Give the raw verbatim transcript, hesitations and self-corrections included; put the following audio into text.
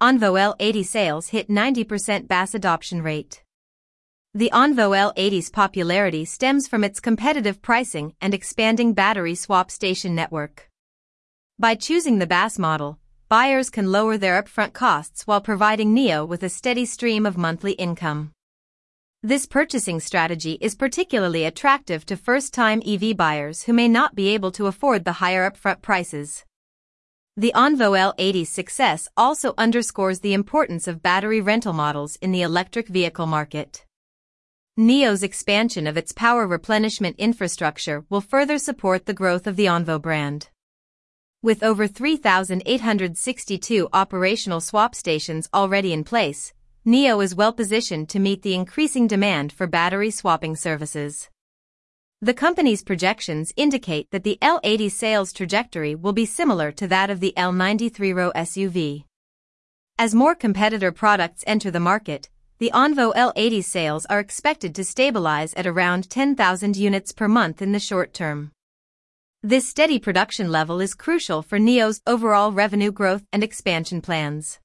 Onvo L eighty sales hit ninety percent B A S adoption rate. The Onvo L eighty's popularity stems from its competitive pricing and expanding battery swap station network. By choosing the B A S model, buyers can lower their upfront costs while providing NIO with a steady stream of monthly income. This purchasing strategy is particularly attractive to first-time E V buyers who may not be able to afford the higher upfront prices. The Onvo L eighty's success also underscores the importance of battery rental models in the electric vehicle market. NIO's expansion of its power replenishment infrastructure will further support the growth of the Onvo brand. With over three thousand eight hundred sixty-two operational swap stations already in place, NIO is well positioned to meet the increasing demand for battery swapping services. The company's projections indicate that the L eighty sales trajectory will be similar to that of the L ninety-three row S U V. As more competitor products enter the market, the Onvo L eighty sales are expected to stabilize at around ten thousand units per month in the short term. This steady production level is crucial for NIO's overall revenue growth and expansion plans.